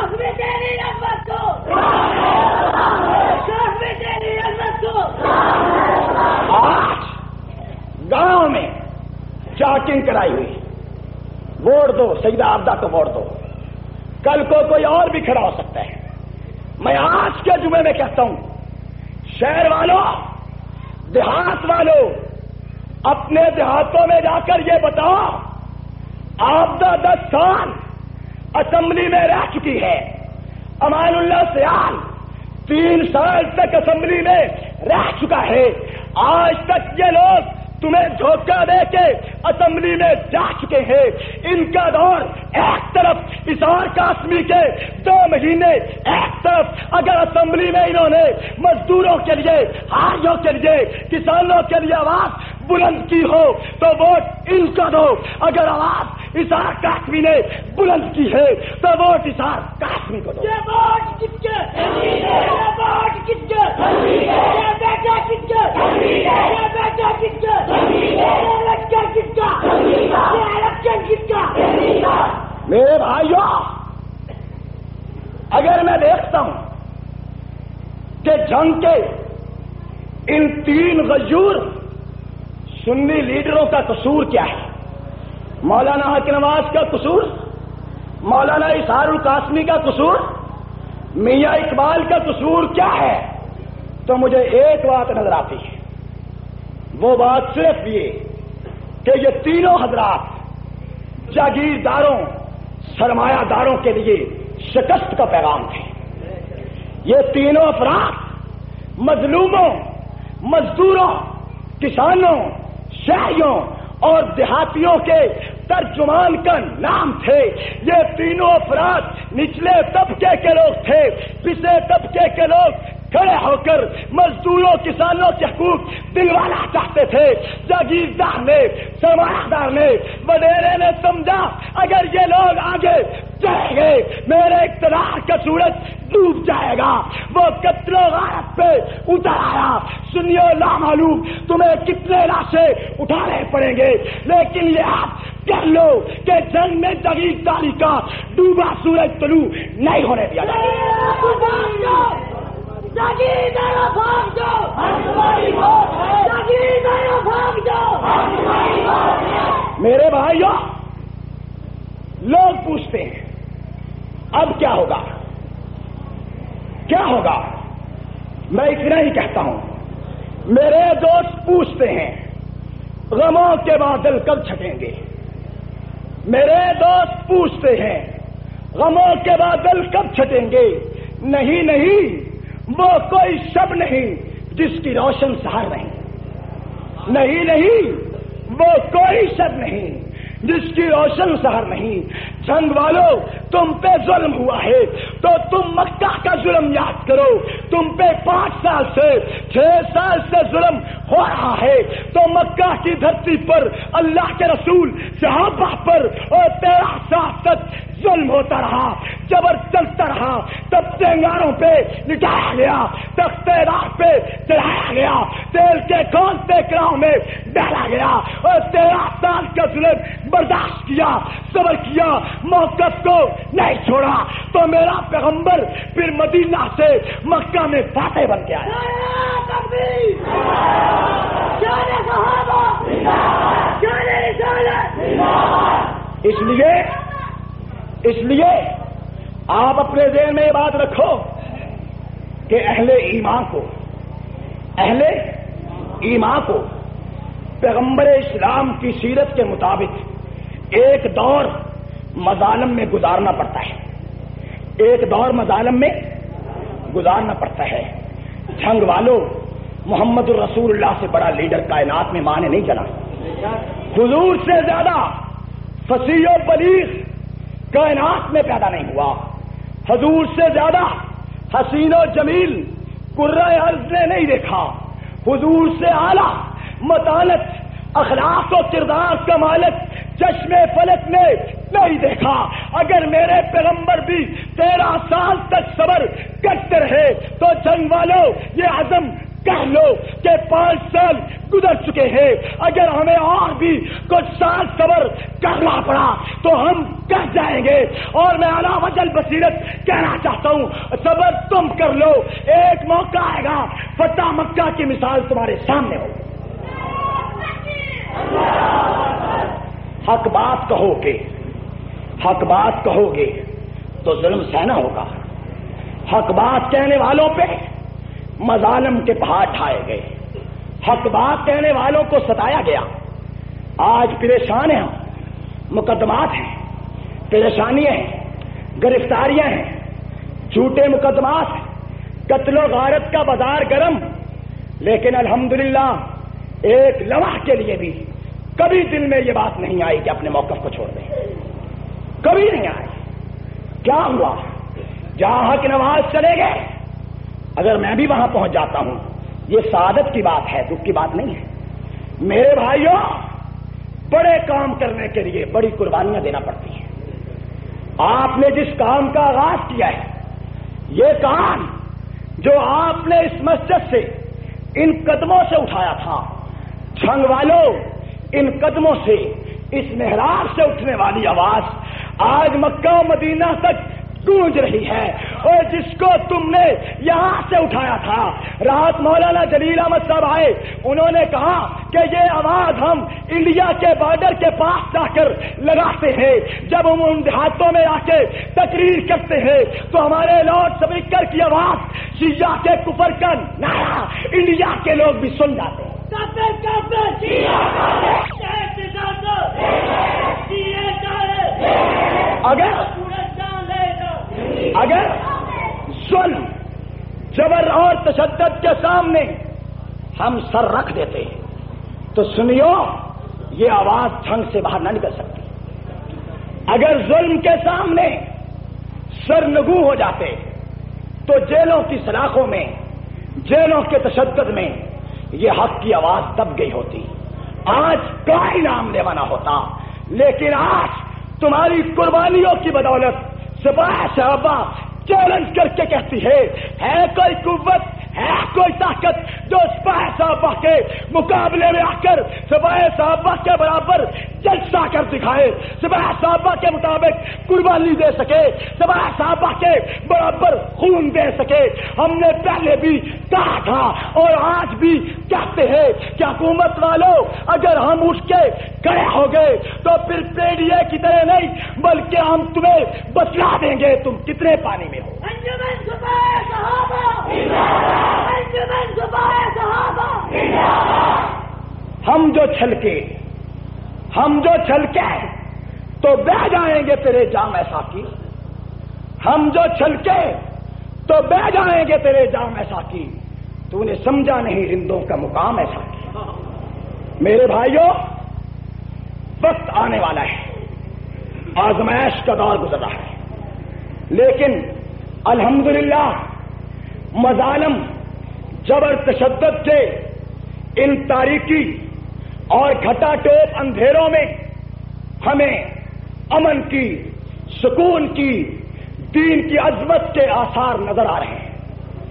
آج گاؤں میں چاکنگ کرائی ہوئی، ووٹ دو سیدہ عابدہ کو ووٹ دو، کل کو کوئی اور بھی کھڑا ہو سکتا ہے۔ میں آج کے جمعے میں کہتا ہوں، شہر والوں، دیہات والوں، اپنے دیہاتوں میں جا کر یہ بتاؤ، عابدہ دس سال اسمبلی میں رہ چکی ہے، امان اللہ سیال تین سال تک اسمبلی میں رہ چکا ہے، آج تک یہ لوگ تمہیں دھوکہ دے کے اسمبلی میں جا چکے ہیں۔ ان کا دور ایک طرف احسار قاسمی کے دو مہینے، ایک طرف اگر اسمبلی میں انہوں نے مزدوروں کے لیے، ہاریوں کے لیے، کسانوں کے لیے آواز بلند کی ہو تو ووٹ ان کو دو، اگر آواز احسار قاسمی نے بلند کی ہے تو ووٹ احسار قاسمی کو دو۔ یہ ووٹ کس کے؟ یہ ووٹ کس کے؟ یہ بیٹا کس کے؟ یہ بیٹا کس کے؟ یہ الیکشن کس کا؟ یہ الیکشن کس کا؟ میرے بھائیوں، اگر میں دیکھتا ہوں کہ جنگ کے ان تین غیور سنی لیڈروں کا قصور کیا ہے، مولانا حق نواز کا قصور، مولانا احسار القاسمی کا قصور، میاں اقبال کا قصور کیا ہے، تو مجھے ایک بات نظر آتی ہے، وہ بات صرف یہ کہ یہ تینوں حضرات جاگیرداروں، سرمایہ داروں کے لیے شکست کا پیغام تھے۔ یہ تینوں افراد مظلوموں، مزدوروں، کسانوں، شہریوں اور دیہاتیوں کے ترجمان کا نام تھے۔ یہ تینوں افراد نچلے طبقے کے لوگ تھے، پچھلے طبقے کے لوگ کھڑے ہو کر مزدوروں، کسانوں کے حقوق دلوانا چاہتے تھے۔ جاگیردار نے، سرمایہ دار نے، وڈیرے نے سمجھا اگر یہ لوگ آگے چلے گئے میرے اقتدار کا سورج ڈوب جائے گا۔ وہ قتل و غارت پہ اتر آیا۔ سنیو لامعلوم تمہیں کتنے لاشیں اٹھانے پڑیں گے، لیکن یہ آپ کہہ لو کہ جنگ میں جاگیرداری کا ڈوبا سورج طلوع نہیں ہونے دیا جائے گا۔ جاگیرداروں بھاگ جاؤ، جاگیرداروں بھاگ جاؤ۔ میرے بھائیوں، لوگ پوچھتے ہیں اب کیا ہوگا، کیا ہوگا؟ میں اتنا ہی کہتا ہوں، میرے دوست پوچھتے ہیں غموں کے بادل کب چھٹیں گے؟ میرے دوست پوچھتے ہیں غموں کے بادل کب چھٹیں گے؟ نہیں نہیں، وہ کوئی شب نہیں جس کی روشن سحر نہیں۔ نہیں نہیں، وہ کوئی شک نہیں جس کی روشن سحر نہیں۔ جنگ والوں، تم پہ ظلم ہوا ہے تو تم مکہ کا ظلم یاد کرو۔ تم پہ پانچ سال سے چھ سال سے ظلم ہو رہا ہے تو مکہ کی دھرتی پر اللہ کے رسول صحابہ پر اور تیرہ سال تک ظلم ہوتا رہا، جبر چلتا رہا، تب تینگاروں پہ لٹایا گیا، تختے راہ پہ چڑھایا گیا، تیل کے کھولتے کراؤں میں ڈالا گیا اور تیرہ سال کا ظلم برداشت کیا، صبر کیا، موقف کو نہیں چھوڑا تو میرا پیغمبر پھر مدینہ سے مکہ میں فاتح بن کے آیا۔ اس لیے اس لیے آپ اپنے ذہن میں یہ بات رکھو کہ اہل ایمان کو اہل ایمان کو پیغمبر اسلام کی سیرت کے مطابق ایک دور مظالم میں گزارنا پڑتا ہے، ایک دور مظالم میں گزارنا پڑتا ہے۔ جنگ والوں، محمد الرسول اللہ سے بڑا لیڈر کائنات میں مانے نہیں چلا، حضور سے زیادہ فصیح و بلیغ کائنات میں پیدا نہیں ہوا، حضور سے زیادہ حسین و جمیل قرۂ ارض نے نہیں دیکھا، حضور سے اعلیٰ متانت اخلاق و کردار کا مالک چشم فلک نے نہیں دیکھا۔ اگر میرے پیغمبر بھی تیرہ سال تک صبر کرتے رہے تو جنگ والوں یہ عزم کہہ لو کہ پانچ سال گزر چکے ہیں، اگر ہمیں اور بھی کچھ سال صبر کرنا پڑا تو ہم کر جائیں گے۔ اور میں اعلیٰ وجل بصیرت کہنا چاہتا ہوں، صبر تم کر لو، ایک موقع آئے گا فتح مکہ کی مثال تمہارے سامنے ہو۔ حق بات کہو گے حق بات کہو گے تو ظلم سہنا ہوگا، حق بات کہنے والوں پہ مظالم کے پہاڑ ڈھائے گئے، حق بات کہنے والوں کو ستایا گیا، آج پریشان ہیں، مقدمات ہیں، پریشانیاں ہیں، گرفتاریاں ہیں، جھوٹے مقدمات ہیں، قتل و غارت کا بازار گرم، لیکن الحمدللہ ایک لمحہ کے لیے بھی کبھی دل میں یہ بات نہیں آئی کہ اپنے موقف کو چھوڑ دیں، کبھی نہیں آئی۔ کیا ہوا؟ جہاں حق نواز چلے گئے، اگر میں بھی وہاں پہنچ جاتا ہوں، یہ سعادت کی بات ہے، دکھ کی بات نہیں ہے۔ میرے بھائیوں، بڑے کام کرنے کے لیے بڑی قربانیاں دینا پڑتی ہیں۔ آپ نے جس کام کا آغاز کیا ہے، یہ کام جو آپ نے اس مسجد سے ان قدموں سے اٹھایا تھا، جنگ والوں، ان قدموں سے، اس محراب سے اٹھنے والی آواز آج مکہ و مدینہ تک گونج رہی ہے، اور جس کو تم نے یہاں سے اٹھایا تھا، رات مولانا جلیل احمد صاحب آئے، انہوں نے کہا کہ یہ آواز ہم انڈیا کے بارڈر کے پاس جا کر لگاتے ہیں، جب ہم ان دیہاتوں میں آ کے تقریر کرتے ہیں تو ہمارے لاؤڈ اسپیکر کی آواز شیعہ کے کفر کا نعرہ انڈیا کے لوگ بھی سن جاتے ہیں۔ اگر اگر ظلم، جبر اور تشدد کے سامنے ہم سر رکھ دیتے تو سنیو، یہ آواز جنگ سے باہر نہ نکل سکتی۔ اگر ظلم کے سامنے سر نگو ہو جاتے تو جیلوں کی سلاخوں میں، جیلوں کے تشدد میں یہ حق کی آواز دب گئی ہوتی، آج کا انعام دیوانا ہوتا۔ لیکن آج تمہاری قربانیوں کی بدولت سپاہ صحابہ چیلنج کر کے کہتی ہے، ہے کوئی قوت، ہے کوئی طاقت جو سپاہ صحابہ کے مقابلے میں آ کر سپاہ صحابہ کے برابر جلسہ کر دکھائے، سپاہ صحابہ کے مطابق قربانی دے سکے، سپاہ صحابہ کے برابر خون دے سکے۔ ہم نے پہلے بھی کہا تھا اور آج بھی کہتے ہیں کہ حکومت والوں، اگر ہم اٹھ کے کھڑے ہو گئے تو پھر پیڑیے کی طرح نہیں بلکہ ہم تمہیں بتلا دیں گے تم کتنے پانی میں ہو۔ ہم جو چھلکے ہم جو چھلکے تو بہ جائیں گے تیرے جام ایسا کی، ہم جو چھلکے تو بہ جائیں گے تیرے جام ایسا کی، تو نے سمجھا نہیں رندوں کا مقام ایسا کی۔ میرے بھائیوں، وقت آنے والا ہے، آزمائش کا دور گزر رہا ہے، لیکن الحمدللہ مظالم، جبر، تشدد کے ان تاریکی اور گھٹا ٹوپ اندھیروں میں ہمیں امن کی، سکون کی، دین کی عظمت کے آثار نظر آ رہے ہیں۔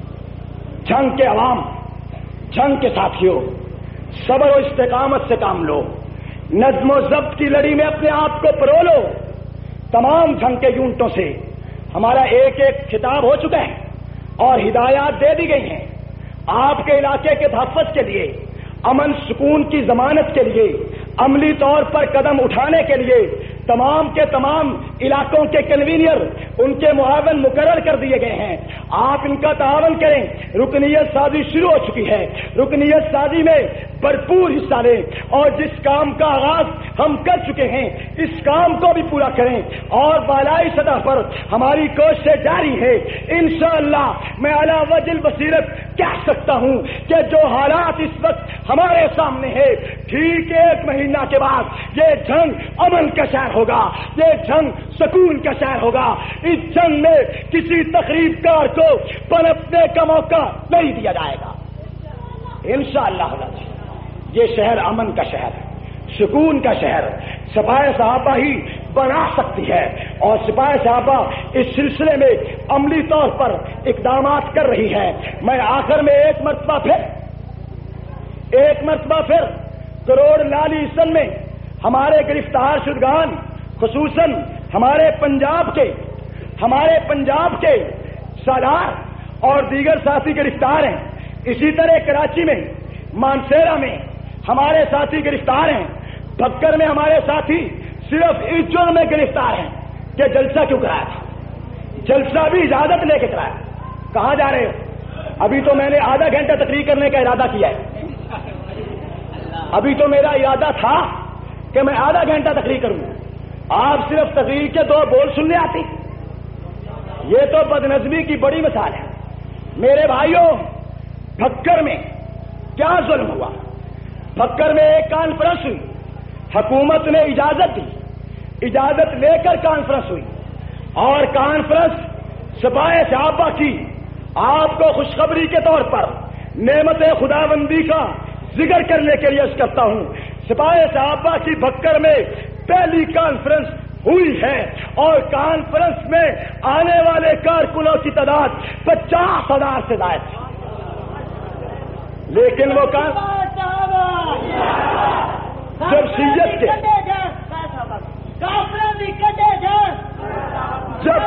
جنگ کے عوام، جنگ کے ساتھیوں، صبر و استقامت سے کام لو، نظم و ضبط کی لڑی میں اپنے آپ کو پرو لو۔ تمام جنگ کے یونٹوں سے ہمارا ایک ایک خطاب ہو چکا ہے اور ہدایات دے دی گئی ہیں آپ کے علاقے کے تحفظ کے لیے، امن سکون کی ضمانت کے لیے، عملی طور پر قدم اٹھانے کے لیے تمام کے تمام علاقوں کے کنوینئر، ان کے معاون مقرر کر دیے گئے ہیں۔ آپ ان کا تعاون کریں۔ رکنیت سازی شروع ہو چکی ہے، رکنیت سازی میں بھرپور حصہ لیں اور جس کام کا آغاز ہم کر چکے ہیں اس کام کو بھی پورا کریں، اور بالائی سطح پر ہماری کوششیں جاری ہے۔ انشاءاللہ میں علی وجہ البصیرت کہہ سکتا ہوں کہ جو حالات اس وقت ہمارے سامنے ہے، ٹھیک ایک مہینہ کے بعد یہ جنگ امن کا شہر ہوگا، یہ جنگ سکون کا شہر ہوگا۔ اس جنگ میں کسی تقریب کار کو پنپنے کا موقع نہیں دیا جائے گا انشاءاللہ۔ یہ شہر امن کا شہر ہے، سکون کا شہر سپاہ صحابہ ہی بنا سکتی ہے، اور سپاہ صحابہ اس سلسلے میں عملی طور پر اقدامات کر رہی ہے۔ میں آخر میں ایک مرتبہ پھر ایک مرتبہ پھر کروڑ لالی سن میں ہمارے گرفتار شدگان، خصوصاً ہمارے پنجاب کے ہمارے پنجاب کے سالار اور دیگر ساتھی گرفتار ہیں۔ اسی طرح کراچی میں، مانسیرا میں ہمارے ساتھی گرفتار ہیں۔ بھکر میں ہمارے ساتھی صرف اس جرم میں گرفتار ہیں کہ جلسہ کیوں کرایا تھا، جلسہ بھی اجازت لے کے کرایا۔ کہاں جا رہے ہو؟ ابھی تو میں نے آدھا گھنٹہ تقریر کرنے کا ارادہ کیا ہے، ابھی تو میرا ارادہ تھا کہ میں آدھا گھنٹہ تقریر کروں، آپ صرف تقریر کے دو بول سننے آتی۔ یہ تو بدنظمی کی بڑی مثال ہے۔ میرے بھائیوں، بھکر میں کیا ظلم ہوا؟ بھکر میں ایک کانفرنس ہوئی، حکومت نے اجازت دی، اجازت لے کر کانفرنس ہوئی، اور کانفرنس سپاہ صحابہ کی آپ کو خوشخبری کے طور پر نعمت خداوندی کا ذکر کرنے کے لیے عرض کرتا ہوں، سپاہ صحابہ کی بھکر میں پہلی کانفرنس ہوئی ہے، اور کانفرنس میں آنے والے کارکنوں کی تعداد پچاس ہزار سے زائد ہے۔ لیکن وہ کان جمشیت کے جب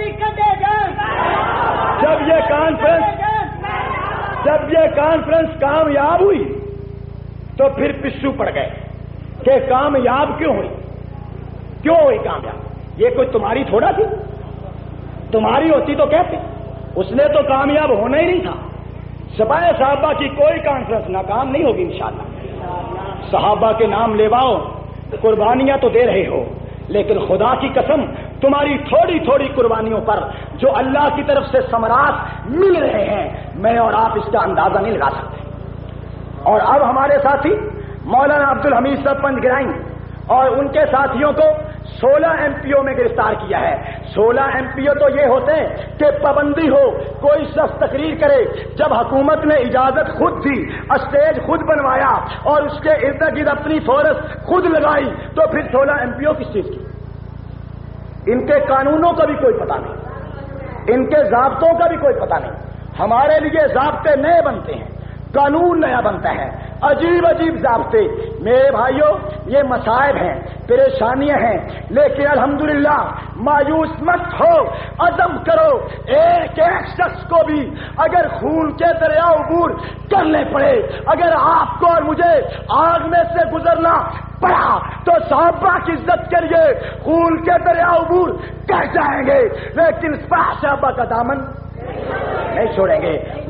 جب یہ کانفرنس جب یہ کانفرنس کامیاب ہوئی تو پھر پسو پڑ گئے کہ کامیاب کیوں ہوئی، کیوں ہوئی کامیاب؟ یہ کوئی تمہاری تھوڑا تھی، تمہاری ہوتی تو کہتے، اس نے تو کامیاب ہونا ہی نہیں تھا۔ سپاہ صحابہ کی کوئی کانفرنس ناکام نہیں ہوگی انشاءاللہ۔ صحابہ کے نام لیواؤ، قربانیاں تو دے رہے ہو، لیکن خدا کی قسم تمہاری تھوڑی تھوڑی قربانیوں پر جو اللہ کی طرف سے ثمرات مل رہے ہیں، میں اور آپ اس کا اندازہ نہیں لگا سکتے۔ اور اب ہمارے ساتھی مولانا عبد الحمید صاحب پنج گرائیں اور ان کے ساتھیوں کو سولہ ایم پی او میں گرفتار کیا ہے۔ سولہ ایم پی او تو یہ ہوتے ہیں کہ پابندی ہو، کوئی شخص تقریر کرے، جب حکومت نے اجازت خود دی، اسٹیج خود بنوایا اور اس کے ارد گرد اپنی فورس خود لگائی، تو پھر سولہ ایم پی او کس چیز کی؟ ان کے قانونوں کا بھی کوئی پتہ نہیں، ان کے ضابطوں کا بھی کوئی پتہ نہیں۔ ہمارے لیے ضابطے نئے بنتے ہیں، قانون نیا بنتا ہے، عجیب عجیب ضابطے۔ میرے بھائیوں، یہ مسائل ہیں، پریشانیاں ہیں، لیکن الحمدللہ مایوس مت ہو، عزم کرو۔ ایک ایک شخص کو بھی اگر خون کے دریا عبور کرنے پڑے، اگر آپ کو اور مجھے آگ میں سے گزرنا پڑا تو صحابہ کی عزت کے لیے خون کے دریا عبور کر جائیں گے، لیکن صحابہ کا دامن نہیں چھوڑیں گے۔